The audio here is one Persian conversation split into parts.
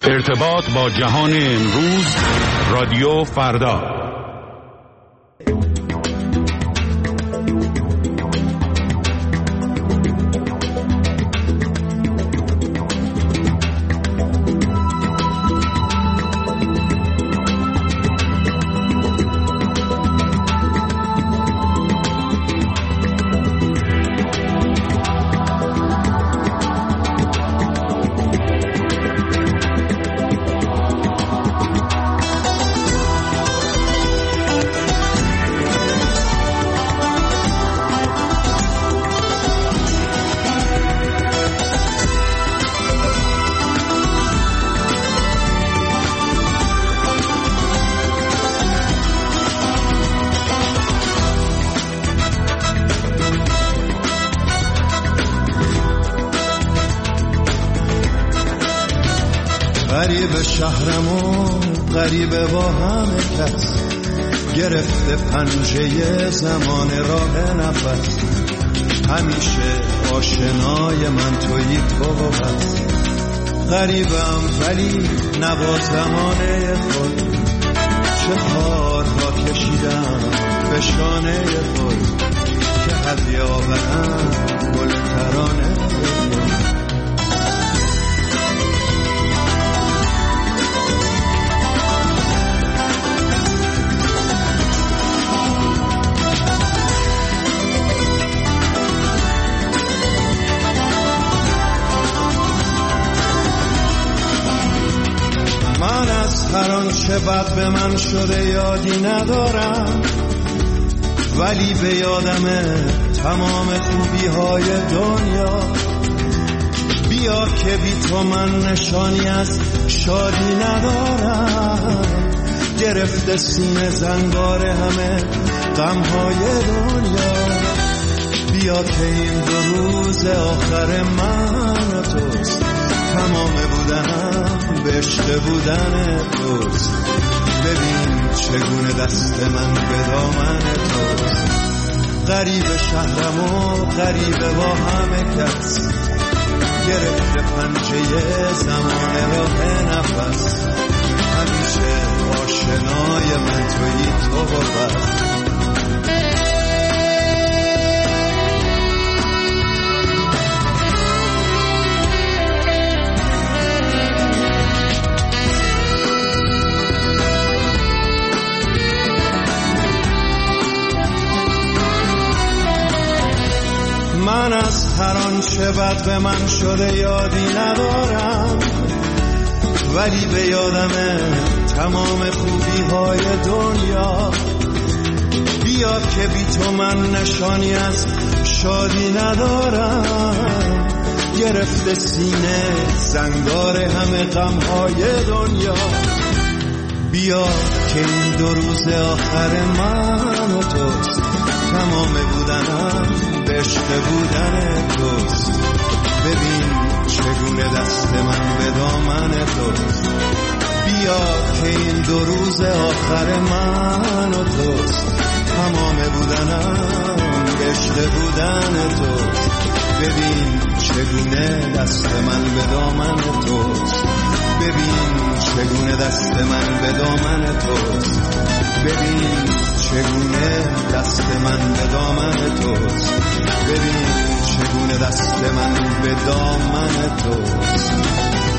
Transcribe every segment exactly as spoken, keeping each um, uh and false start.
ارتباط با جهان امروز، رادیو فردا. غریب شهرمون غریب با همه کس، گرفته پنجه زمان راه نفس. همیشه آشنای من تویی تو و بس. غریبم ولی نبا زمانه خود، چه خارها کشیدم به شانه خود، که هدیه آورم گل ترانه خود. من از هر آنچه بد به من شده یادی ندارم، ولی به یادمه تمام خوبی های دنیا. بیا که بی تو من نشانی از شادی ندارم، گرفته سینه زنگار همه غم های دنیا. بیا که این دو روز آخر من و توست، تمام بودنم به عشق بودن توست. ببین چگونه دست من به دامن توست. غریب شهرم و غریب با همه کس، گرفته پنجه زمان راه نفس. همیشه آشنای من تویی تو و بس. من از هر آنچه بد به من شده یادی ندارم، ولی به یادمه تمام خوبی های دنیا. بیا که بی تو من نشانی از شادی ندارم، گرفته سینه زنگار همه غم های دنیا. بیا که این دو روز آخر من و توست، تمام بودنم به عشق بودن توست. ببین چگونه دست من به دامن توست. بیا که این دو روز آخر من و توست، تمام بودنم به عشق بودن توست. ببین چگونه دست من به دامن توست. ببین چگونه دست من به دامن توست. ببین چگونه دست من به دامن توست. ببین چگونه دست من به دامن توست.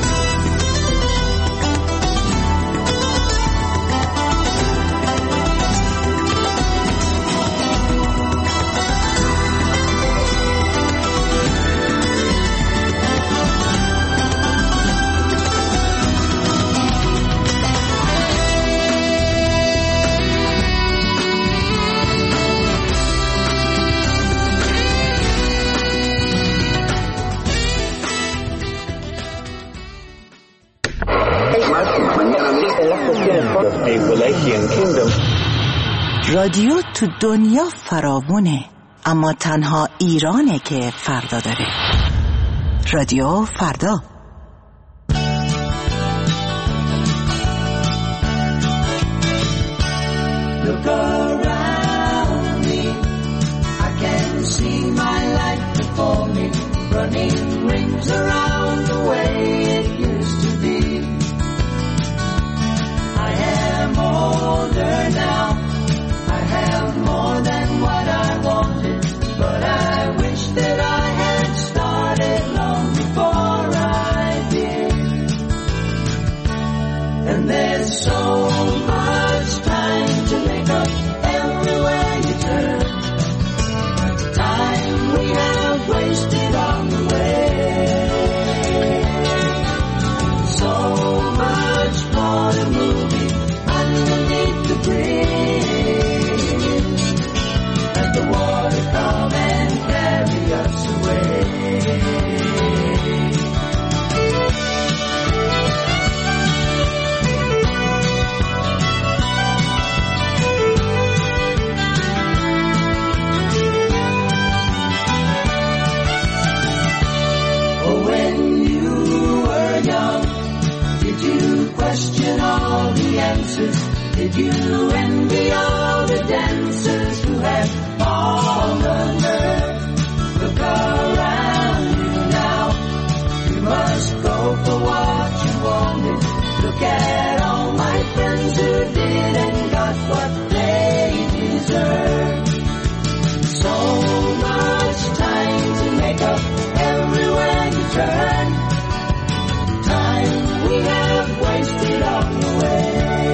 رادیو تو دنیا فراوونه، اما تنها ایرانه که فردا داره. رادیو فردا. Look around me, I can see my life before me, running rings around the way it used to be. question all the answers. Did you envy all the dancers who had all the nerve? Look around you now. You must go for what you wanted. Look at all my friends who did and got what they deserve. So much time to make up everywhere you turn. Time we have wasted on the way.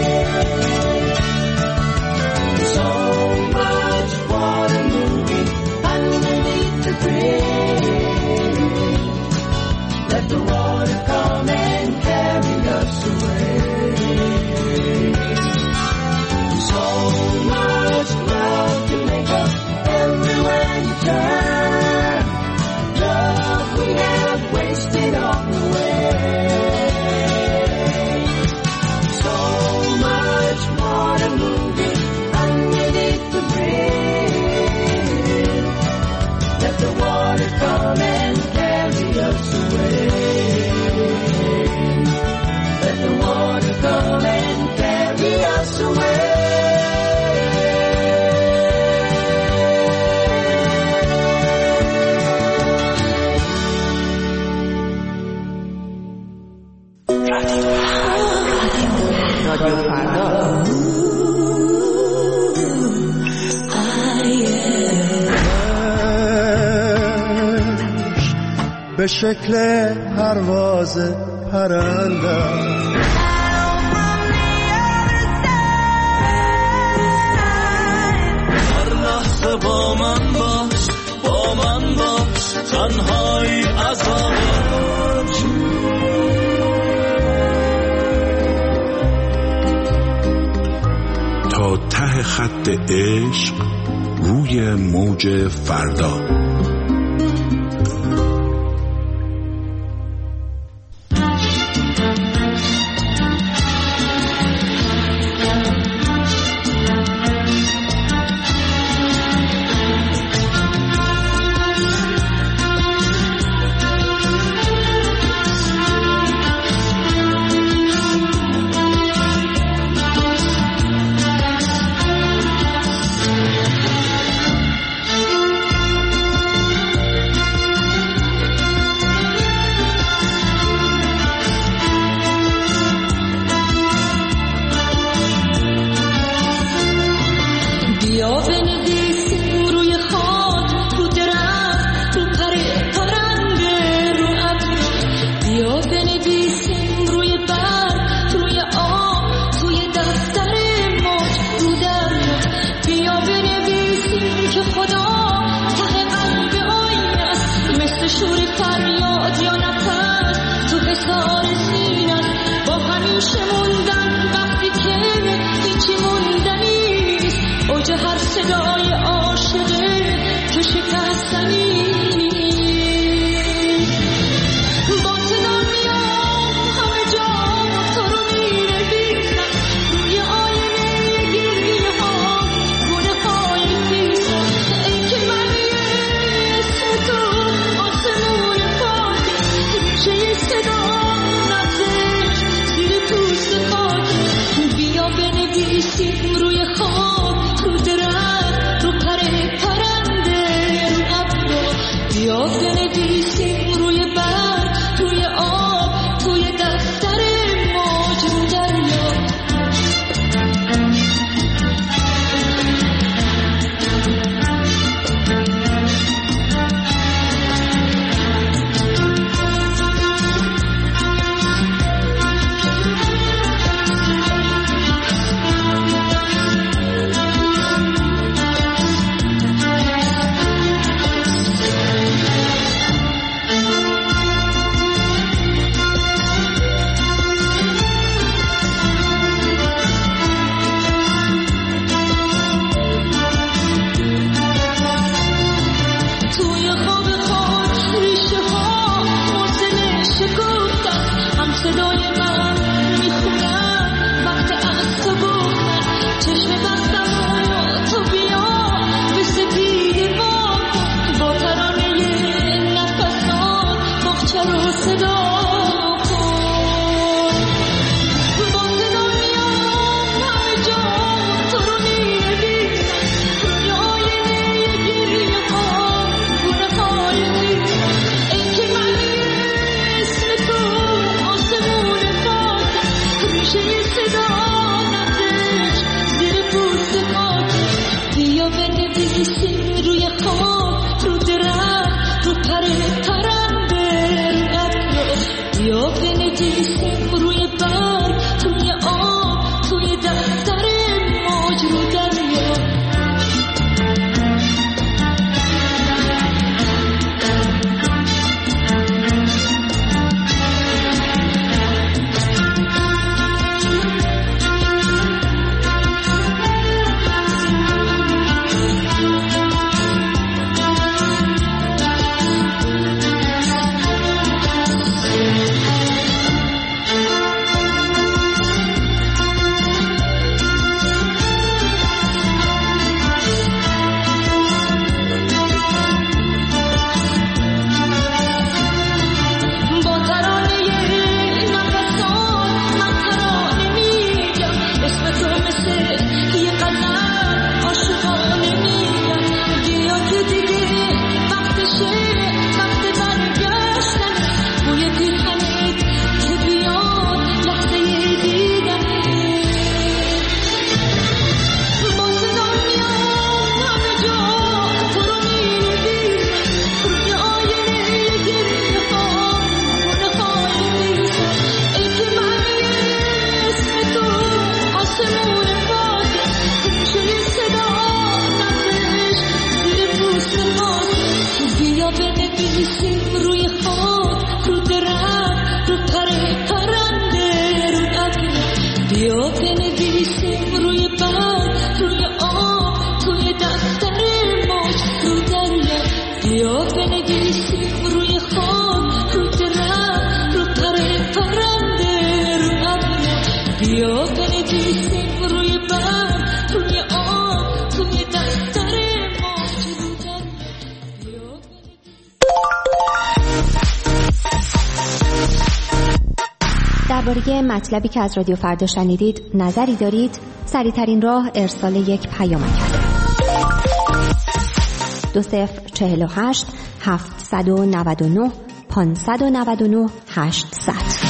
So much water moving underneath the bridge. Let the water come and carry us away. So much love to make up everywhere you turn. Love we have wasted on the way. So much water moving underneath the bridge. Let the water come and carry us away. Let the water come and carry us away. رادیو فردا. به شکل پرواز پرنده با من باش، با من باش، تنهایی عذاب تا ته خط عشق روی موج فردا. بیا بنویسیم روی خواب رو درخت بنویسیم روی برگ، توی آب، توی دفتر موج رو دریا. درباره مطلبی که از رادیو فردا شنیدید نظری دارید؟ سریع‌ترین راه ارسال یک پیامک است. دو صفر چهل و هشت هفتصد و نود و نه پانصد و نود و نه هشتصد.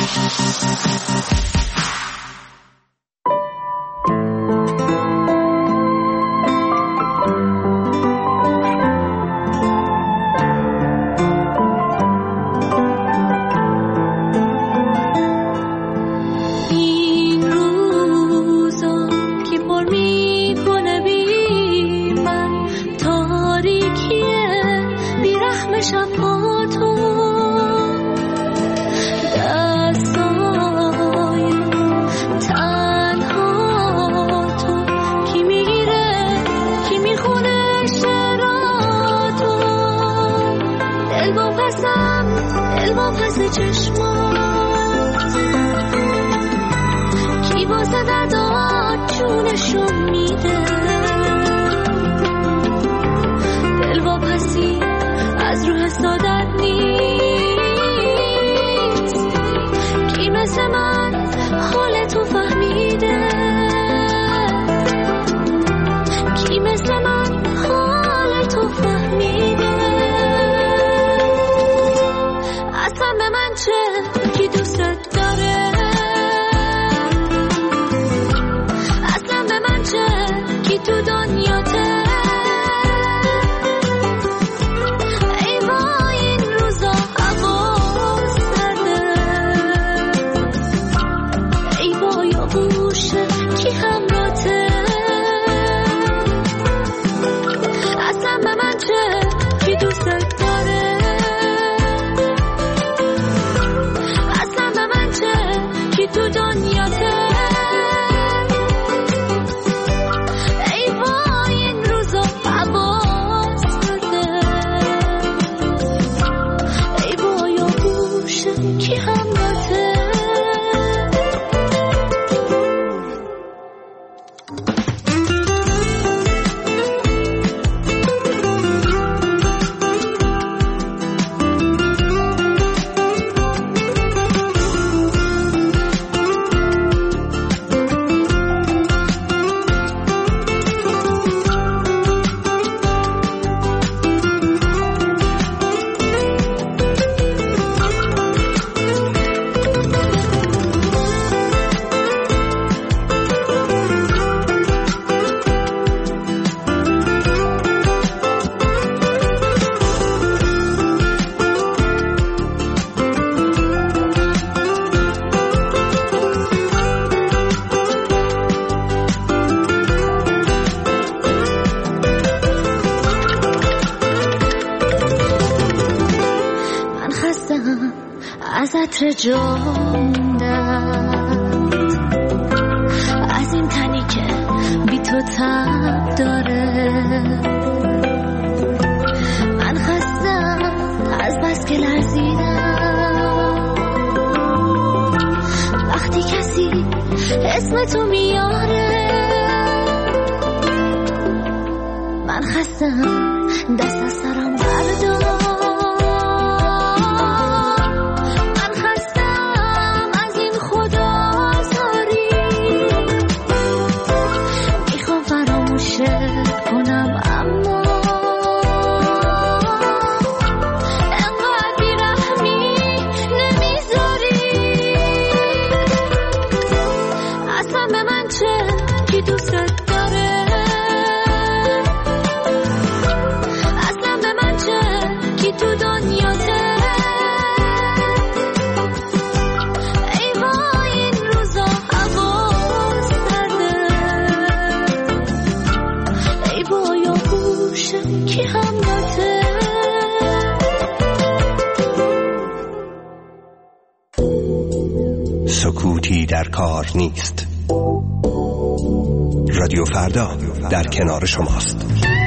جا موندم از این تنی که بی تو تب داره. من خستم از بس که لرزیدم وقتی کسی اسم تو میاره. من خستم دست از سرم بردار. سکوتی در کار نیست. رادیو فردا در کنار شماست.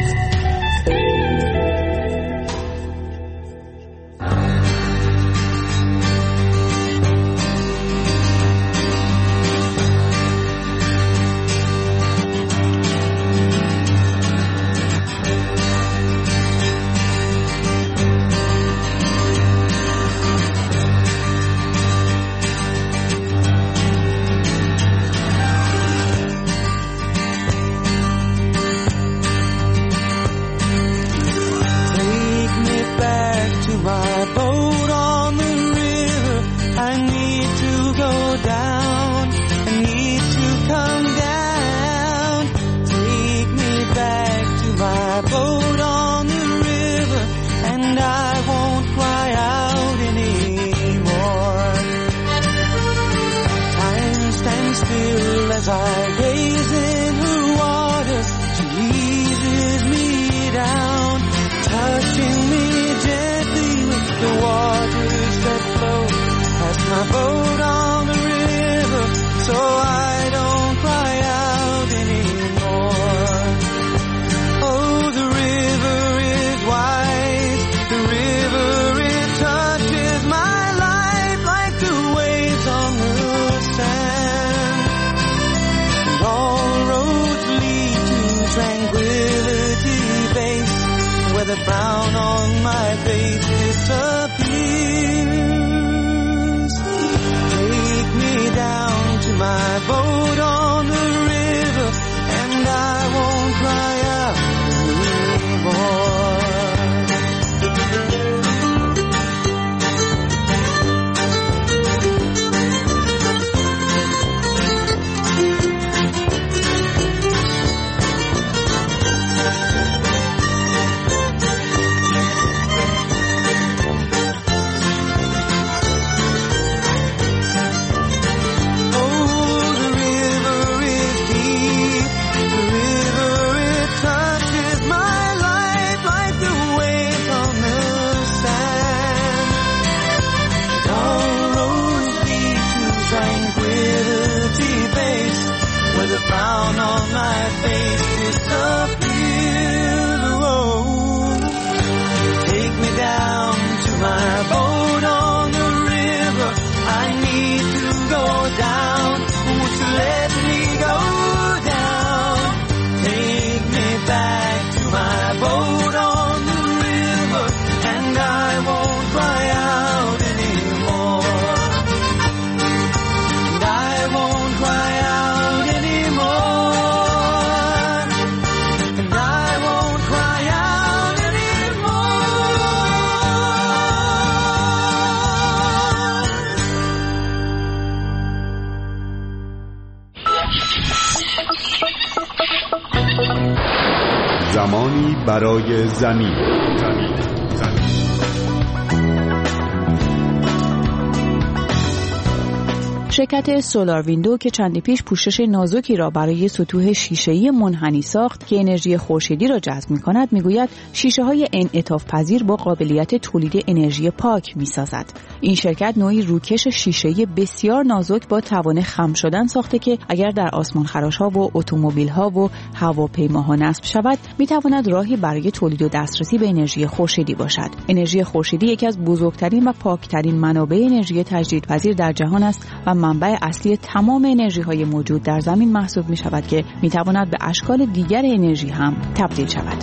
زمانی برای زمین. زمین. زمین. شرکت سولار ویندو که چندی پیش پوشش نازکی را برای سطوح شیشه‌ای منحنی ساخت که انرژی خورشیدی را جذب می‌کند، می‌گوید شیشه‌های انعطاف پذیر با قابلیت تولید انرژی پاک می‌سازد. این شرکت نوعی روکش شیشه‌ای بسیار نازک با توان خم شدن ساخته که اگر در آسمانخراش‌ها و اتومبیل‌ها و هواپیماها نصب شود، می‌تواند راهی برای تولید و دسترسی به انرژی خورشیدی باشد. انرژی خورشیدی یکی از بزرگترین و پاکترین منابع انرژی تجدیدپذیر در جهان است و منبع اصلی تمام انرژی‌های موجود در زمین محسوب می‌شود که می‌تواند به اشکال دیگر انرژی هم تبدیل شود.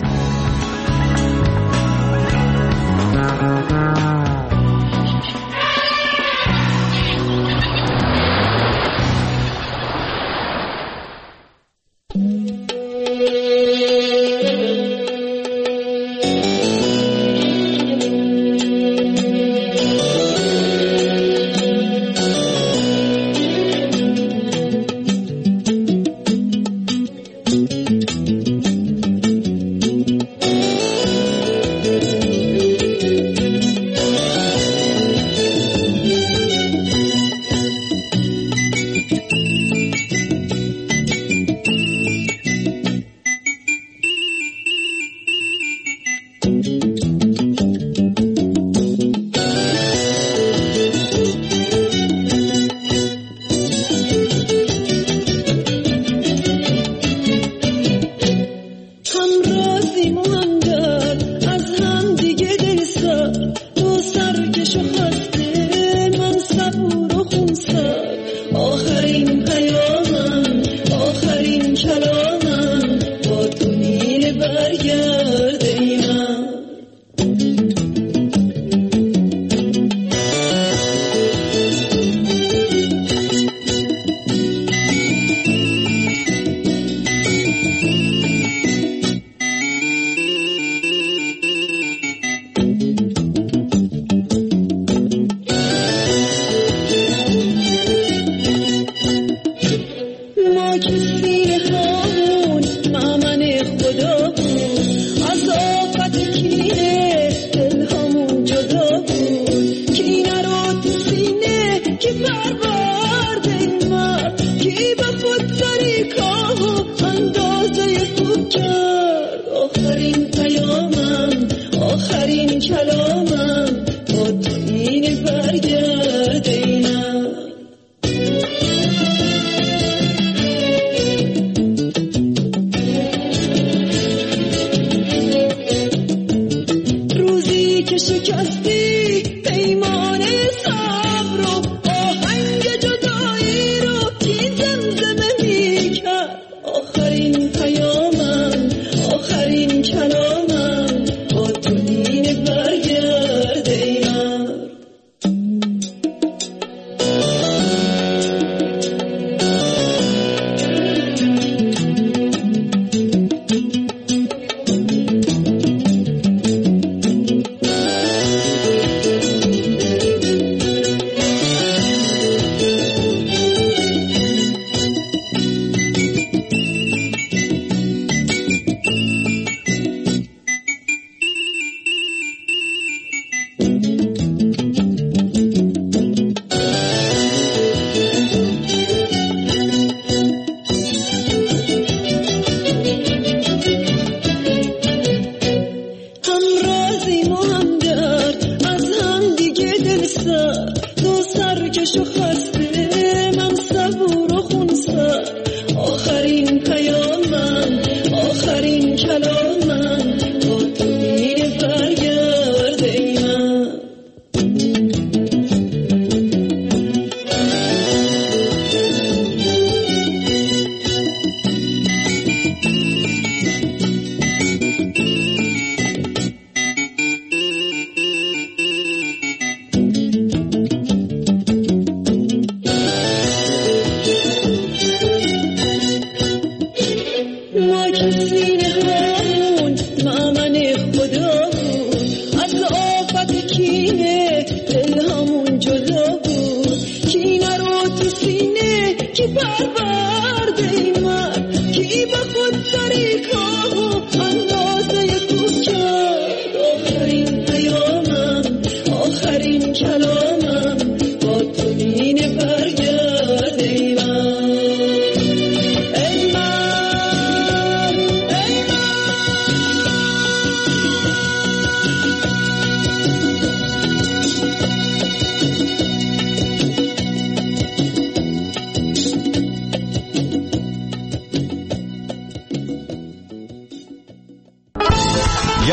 آخرین کلامم با تو این برگرد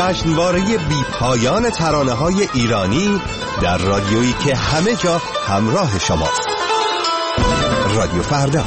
جشنواره بی پایان ترانه‌های ایرانی در رادیویی که همه جا همراه شماست. رادیو فردا.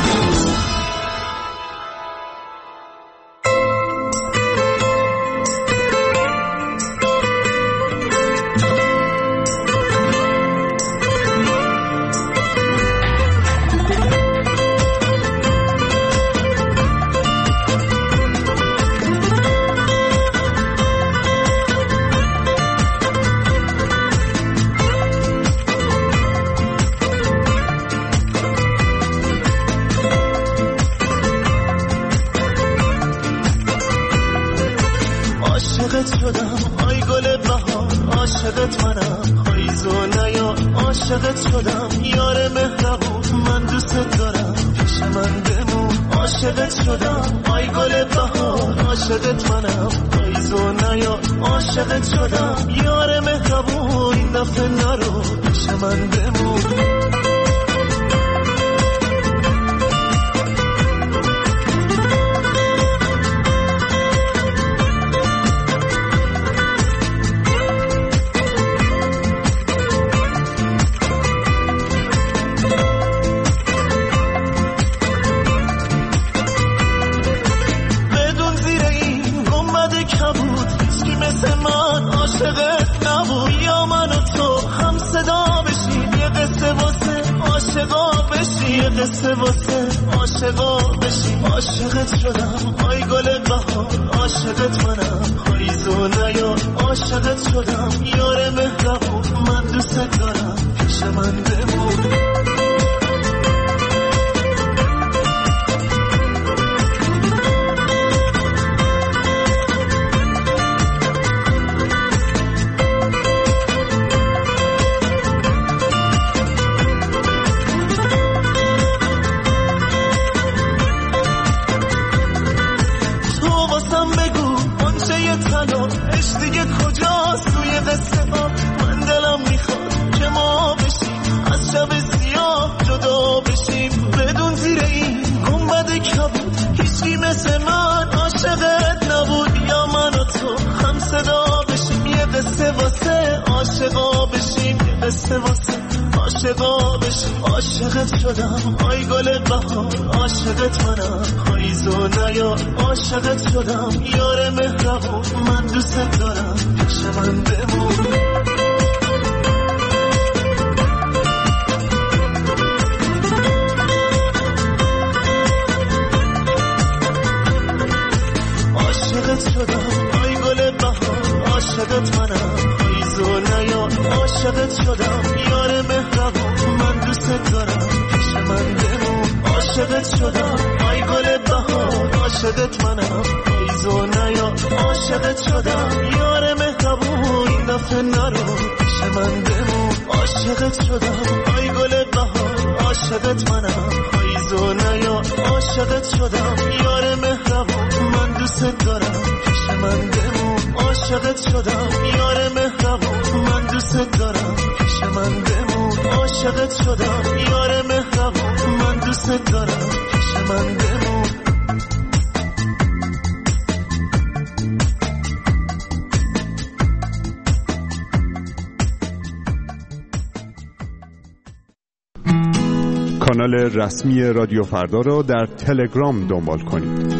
کانال رسمی رادیو فردا را در تلگرام دنبال کنید.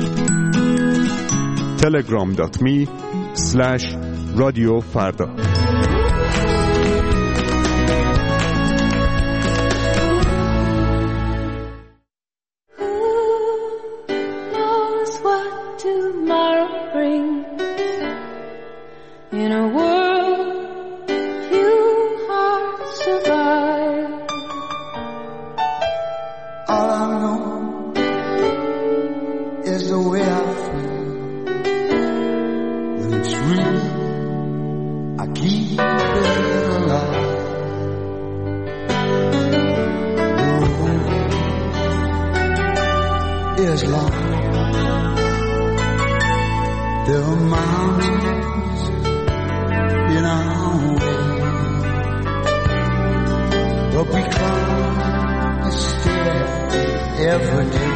تلگرام دات می اسلش رادیو فردا.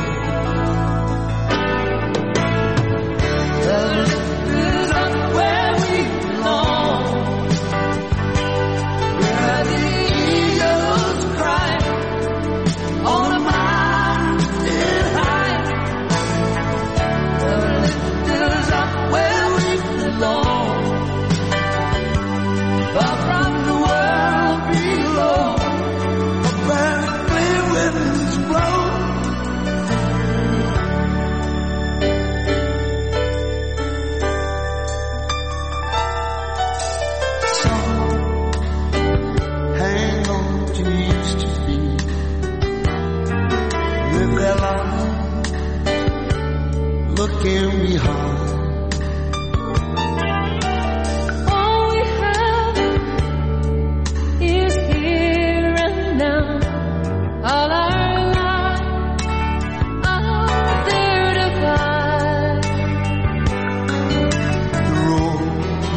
Well, Bella, look in me hard. All we have is here and now. All our lives are there to guide. The road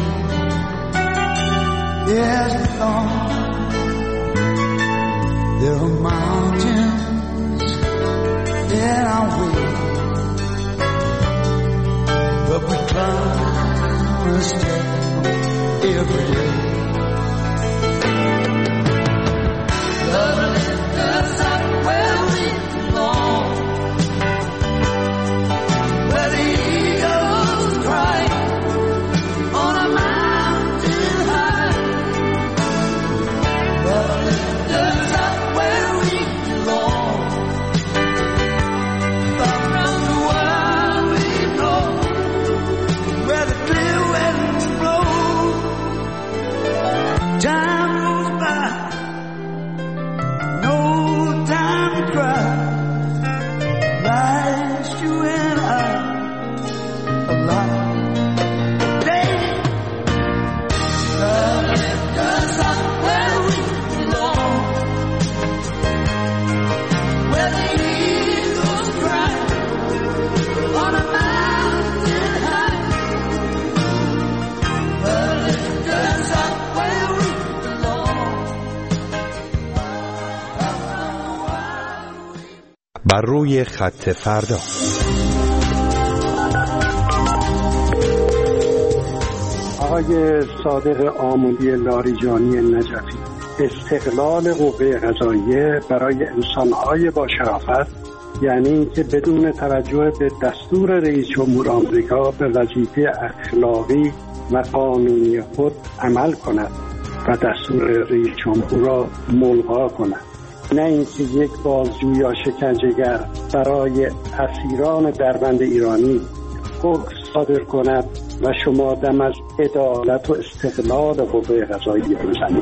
is long. There are mountains in our way, but we climb a step every day. Love lifts us up where we belong, where the eagles cry on a mountain high. Love lifts us up where we belong, far from the world we know, where the clear winds blow. Time goes by, no time to cry. Life's you and I alive. Days, love lifts us up where we belong, where the eagles cry on a mountain high. Love lifts us up where we belong, far from the world we بر روی خط فردا. آقای صادق آملی لاریجانی نجفی، استقلال قوه قضاییه برای انسان‌های با شرافت یعنی اینکه بدون توجه به دستور رئیس جمهور آمریکا به وظیفه اخلاقی و قانونی خود عمل کند و دستور رئیس جمهور را ملغا کند، نه اینکه یک بازجو یا شکنجهگر برای اسیران دربند ایرانی حکم صادر کند و شما دم از عدالت و استقلال قوه قضاییه بزنید.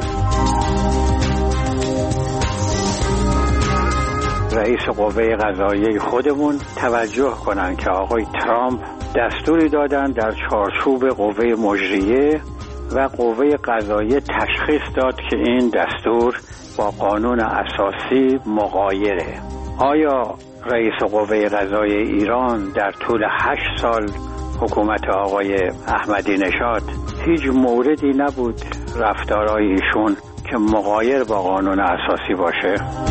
رئیس قوه قضاییه خودمون توجه کنن که آقای ترامپ دستوری دادن در چارچوب قوه مجریه و قوه قضاییه تشخیص داد که این دستور با قانون اساسی مغایره. آیا رئیس قوه قضاییه ایران در طول هشت سال حکومت آقای احمدی نژاد هیچ موردی نبود رفتارهای ایشون که مغایر با قانون اساسی باشه؟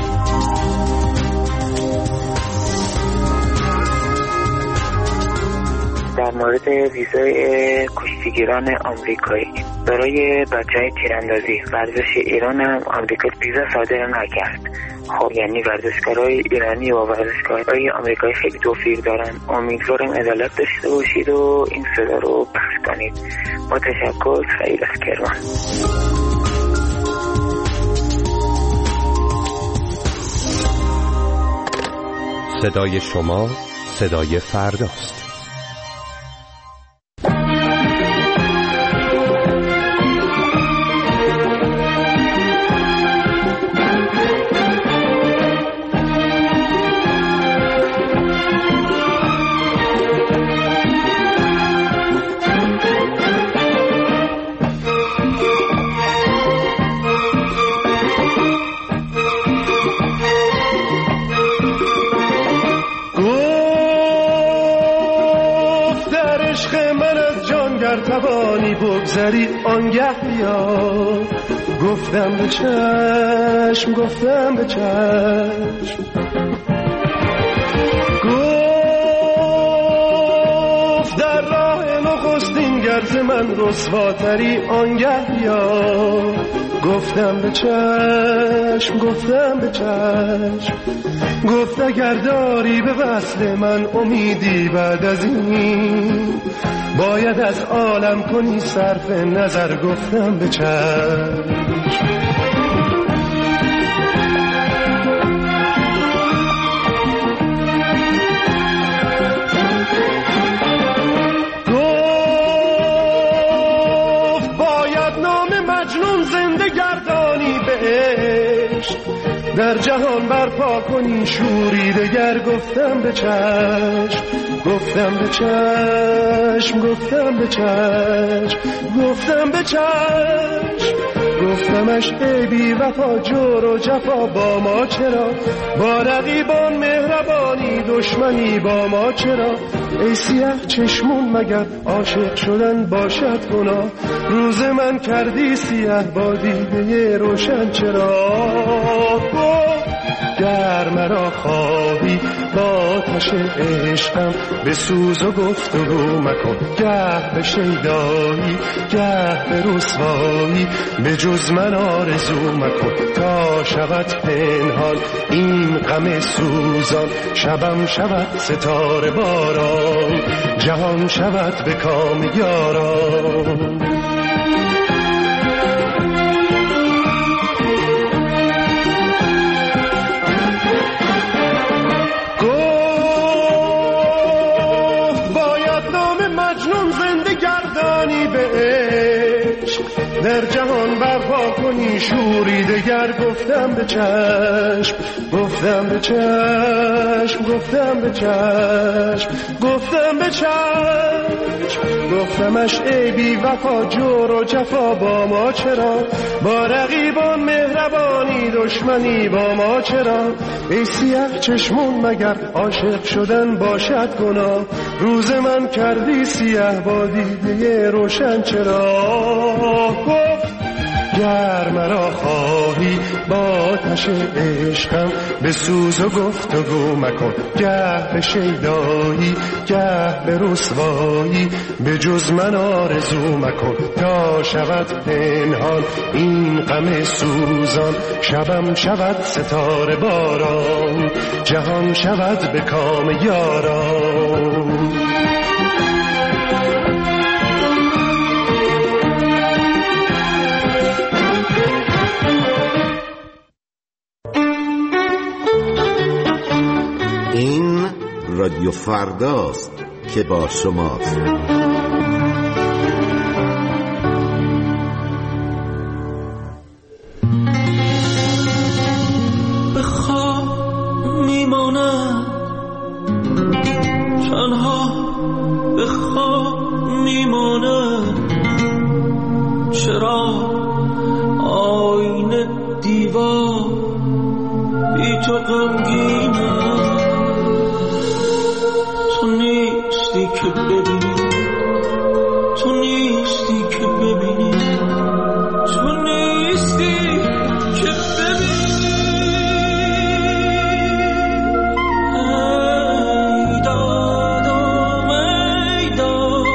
در مورد ویزای کشتیگیران آمریکایی برای بچه‌های تیراندازی ورزش ایران هم آمریکا ویزا صادر نکرد. خب یعنی ورزشکارای ایرانی و ورزشکارای آمریکایی خیلی توفیق دارن. امیدوارم عدالت داشته باشید و این صدا رو پخش کنید. با تشکر، خیلی از کرمان. صدای شما صدای فرداست. توانی بگذری آنگه بیا، گفتم به چشم گفتم به چشم، گفت در راه نخستین گرز من رسواتری آنگه بیا، گفتم به چشم گفتم به چشم، گفت اگر داری به وصل من امیدی بعد از این باید از عالم کنی صرف نظر، گفتم به چشم. گفت باید نام مجنون زنده گردانی بهشت، در جهان برپا کنی شوری دگر. گفتم به چشم گفتم به چشم گفتم به چشم گفتم به چشم گفتمش ای بی وفا جور و جفا با ما چرا؟ با رقیبان مهربانی دشمنی با ما چرا؟ ای سیاه چشمون مگر عاشق شدن باشد گناه؟ روز من کردی سیاه با دیده روشن چرا؟ گر مرا خواهی با آتش عشقم به سوز و گفتگو مکن. گه به شیدایی گه به رسوایی به جز من آرزو مکن. تا شود پنهان این غم سوزان شبم شود ستاره باران جهان شود به کام یاران. در جهان برپا کنی شوری دگر. گفتم به چشم گفتم به چشم گفتم به چشم گفتم به چشم گفتمش ای بی وفا جور و جفا با ما چرا؟ با رقیبان مهربانی دشمنی با ما چرا؟ ای سیاه چشمون مگر عاشق شدن باشد گناه؟ روز من کردی سیاه با دیده روشن چرا؟ گر مرا خواهی با آتش عشقم به سوز و گفتگو مکن. گه به شیدایی گه به رسوایی به جز من آرزو مکن. تا شود پنهان این غم سوزان شبم شود ستاره باران جهان شود به کام یاران. این رادیو فرداست که با شماست. به خواب میمانم تنها به خواب میمانم. چرا آینه دیوار بی تو غمگینم؟ تو نیستی که ببینی تو نیستی که ببینی تو نیستی که ببینی. ای دادم ای دادم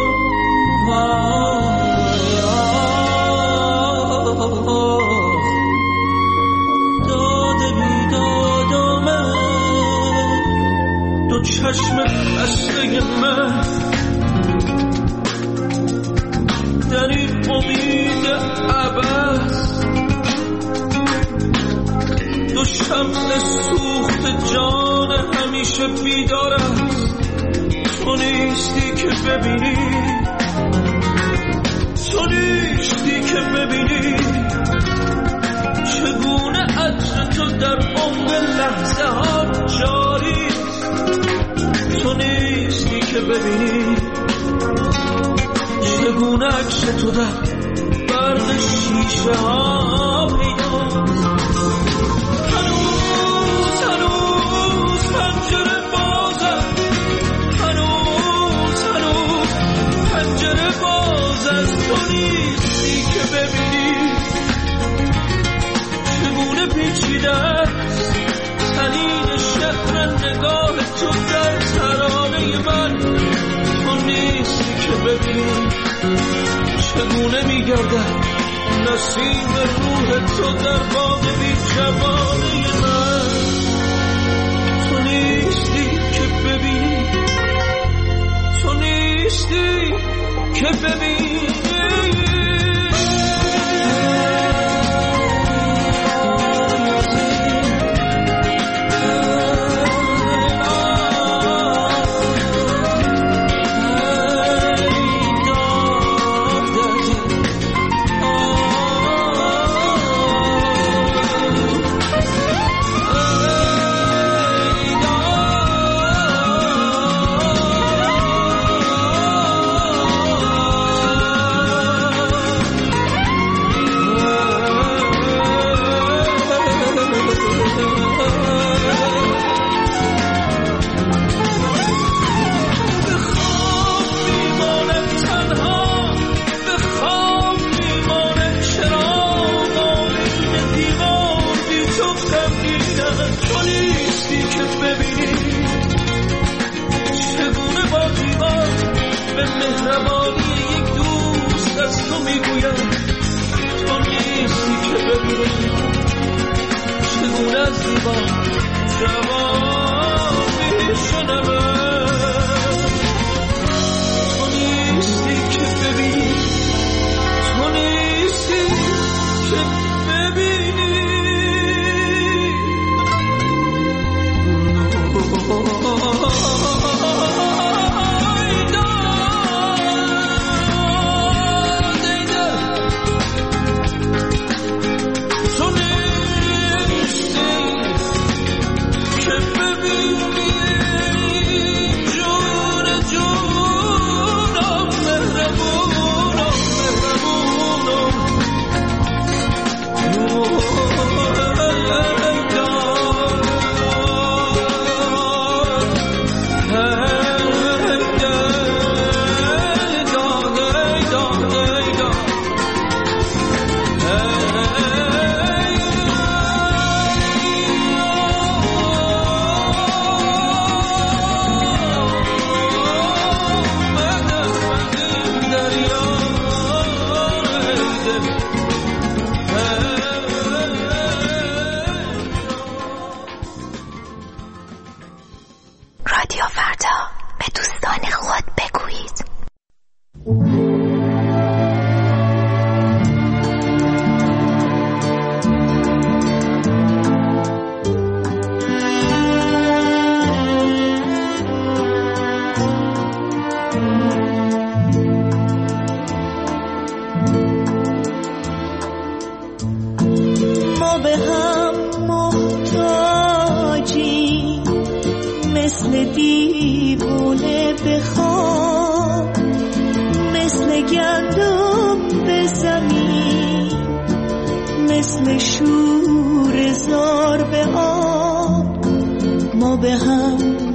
داده بی دادم دو چشم بسته من در این امید عبث. دو شمع سوخت جان همیشه بیدار است. تو نیستی که ببینی تو نیستی که ببینی چگونه عطر تو در عمق لحظه ها جاری. تو نیستی که ببینی چگونه عکس تو در برق شیشه ها پیداست. هنوز هنوز پنجره بازم هنوز هنوز پنجره باز است. تو نیستی که ببینی چگونه پیچیده است تنین شهر نگاه تو در ترانه من. تو نیستی که ببینی چگونه میگردد نسیم روح تو در باغ بی جوانه من. تو نیستی که ببینی تو نیستی که ببینی. تو میگویم تو نیستی که ببینی چگونه از دیوان جوابی شنمه تو نیستی که ببینی تو نیستی که ببینی رادیو فردا، به دوستان خود بگویید. ما به هم محتاجیم مثل دیوونه به خواب، مثل گندم به زمین، مثل شور زار به آب. ما به هم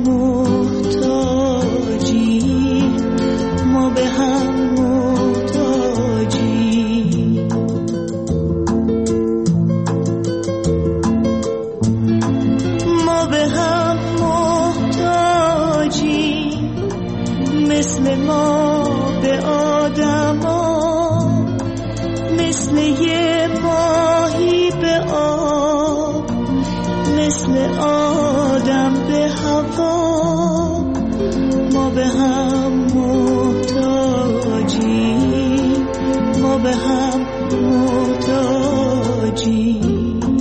محتاجیم، ما به هم محتاجیم. ما به هم محتاجیم مثل ما به آدما، مثل یه ماهی به آب، مثل آدم به هوا. ما به هم محتاجیم، ما به هم محتاجیم.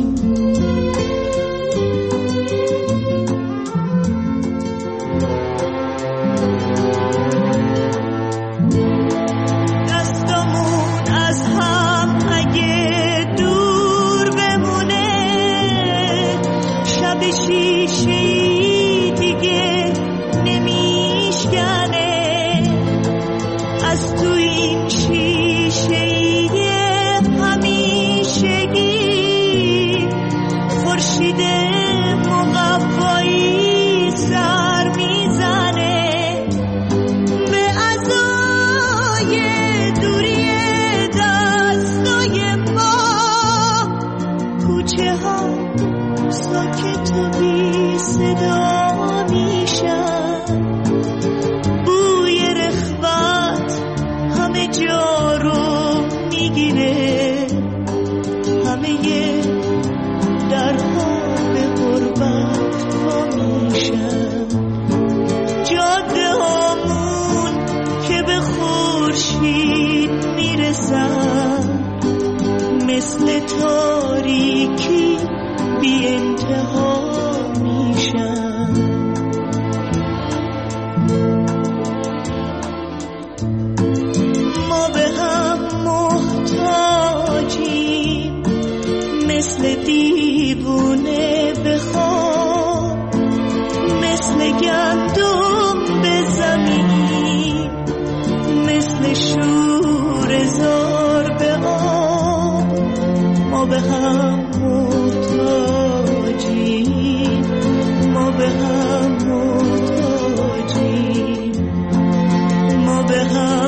شیشه‌ای دیگه نمیشکنه، از تو این شیشه‌ای همیشگی خورشید مقوایی سر میزنه به عزای دوری دستای ما. کوچه ها ساکت و بی صدا میشن، بوی رخوت همه جا رو میگیره، همه درها به غربت وا میشن. جاده هامون که به خورشید میرسن، مثل تاریکی بی انتها میشن. ما به هم محتاجیم مثل دیوونه به خواب، مثل گندم به زمین، مثل شور زار به آب. ما به هم محتاجیم، ما به هم محتاجیم، ما به هم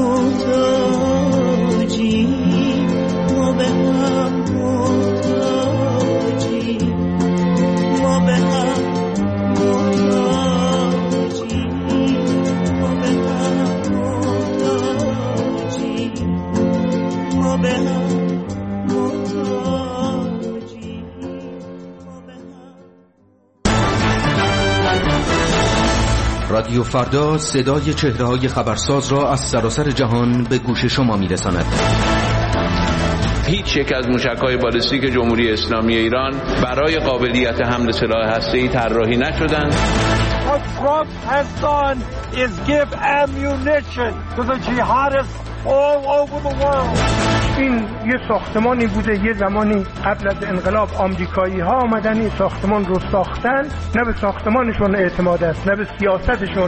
محتاجیم، ما به هم محتاجیم، ما به هم محتاجیم. رادیو فردا صدای چهره‌های خبرساز را از سراسر جهان به گوش شما می‌رساند. هیچ یک از موشک‌های بالستیک جمهوری اسلامی ایران برای قابلیت حمل سلاح هسته‌ای طراحی نشدند. What Trump has done is give ammunition to the jihadists all over the world. این یه ساختمانی بوده یه زمانی قبل از انقلاب آمریکایی ها آمدن این ساختمان رو ساختن، نه به ساختمانشون اعتماد است نه به سیاستشون.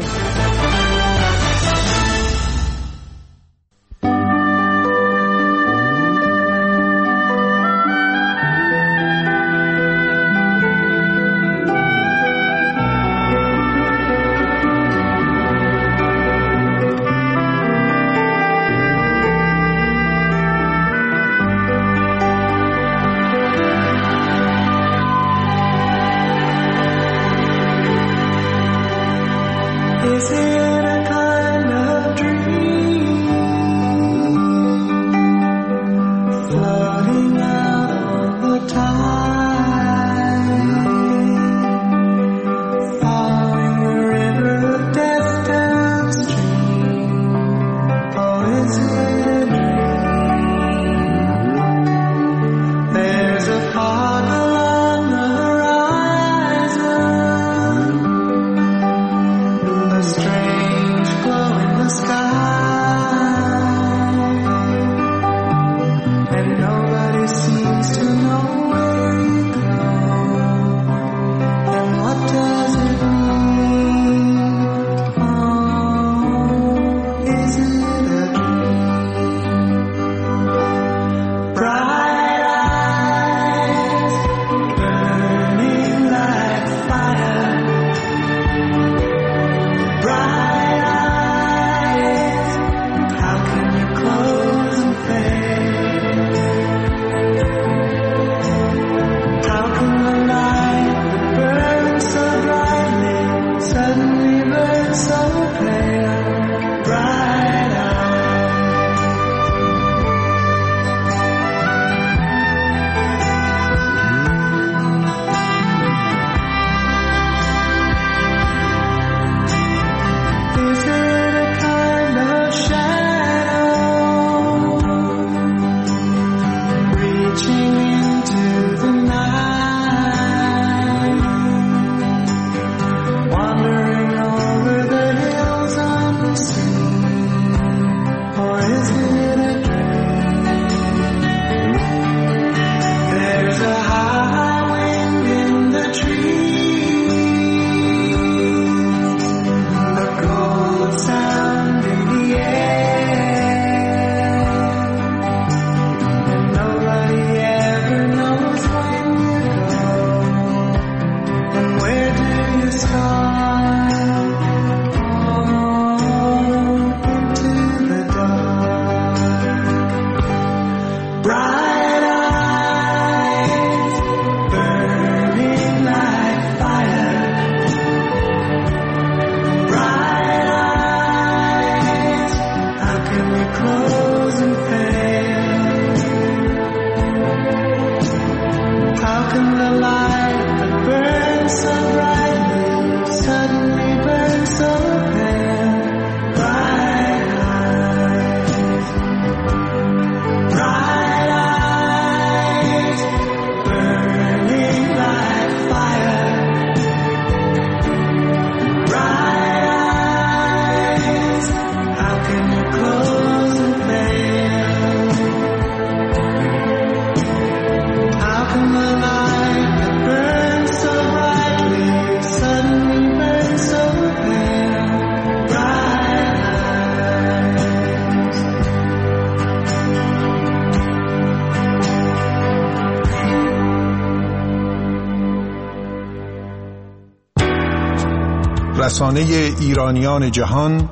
رسانه ایرانیان جهان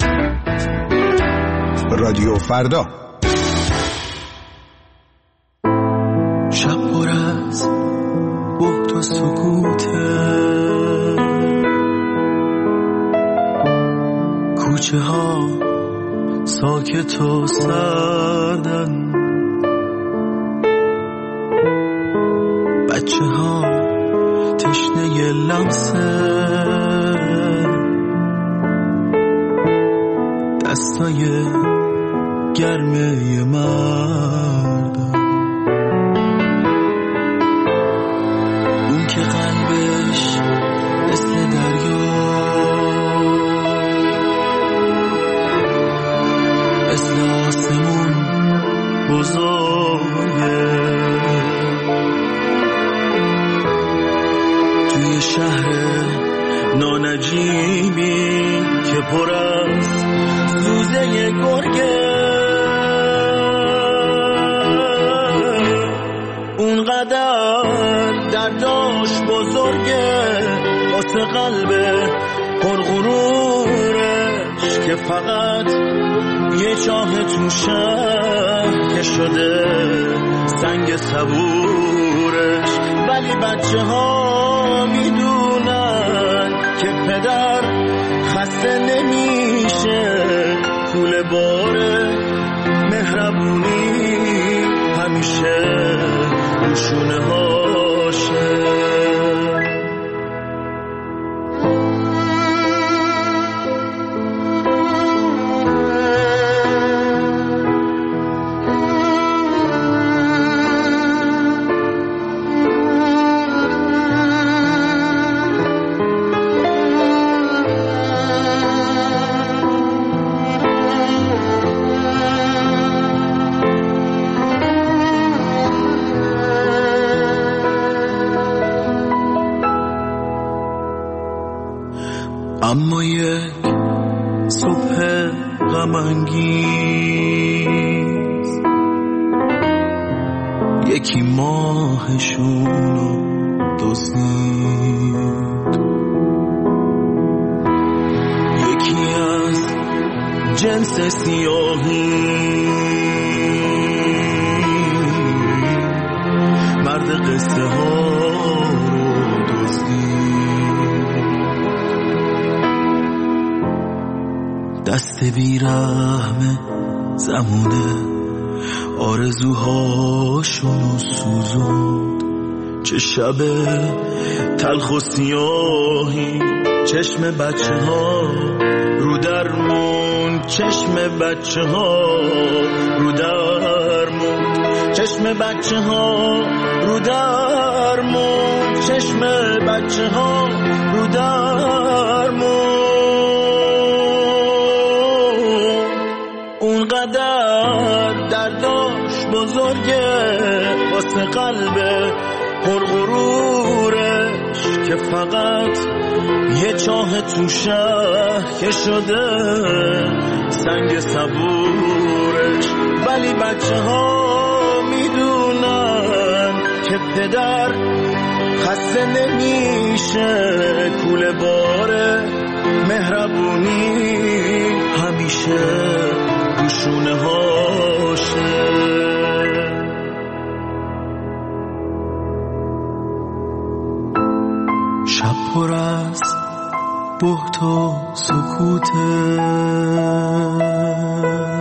رادیو فردا. شب پر از بهت و سکوته، کوچه ها ساکت و سردن، بچه ها تشنه لمسه عجیبی که پر از سوزه گرگه، اونقدر درداش بزرگه واسه قلب پرغرورش که فقط یه چاه تو شهر که شده سنگ صبورش. ولی بچه ها میدونن که پدر خسته نمیشه، کول باره مهربونی همیشه روشونه هاشه. اما یک صبح غم‌انگیز یکی ماهشونو دزدید، یکی از جنس سیاهی مرد قصه ها رو دزدید. دست بیرحم زمونه آرزوهاشونو سوزوند، چه شب تلخ و سیاهی چشم بچه ها رو درمون، چشم بچه ها رو درمون، چشم بچه ها رو درمون، چشم بچه ها رو درمون. اونقدر درداش بزرگه واسه قلب پرغرورش که فقط یه چاه تو شهر که شده سنگ صبورش. ولی بچه ها میدونن که پدر خسته نمیشه، کول باره مهربونی همیشه روشونه هاشه. شب پر از بهت و سکوته،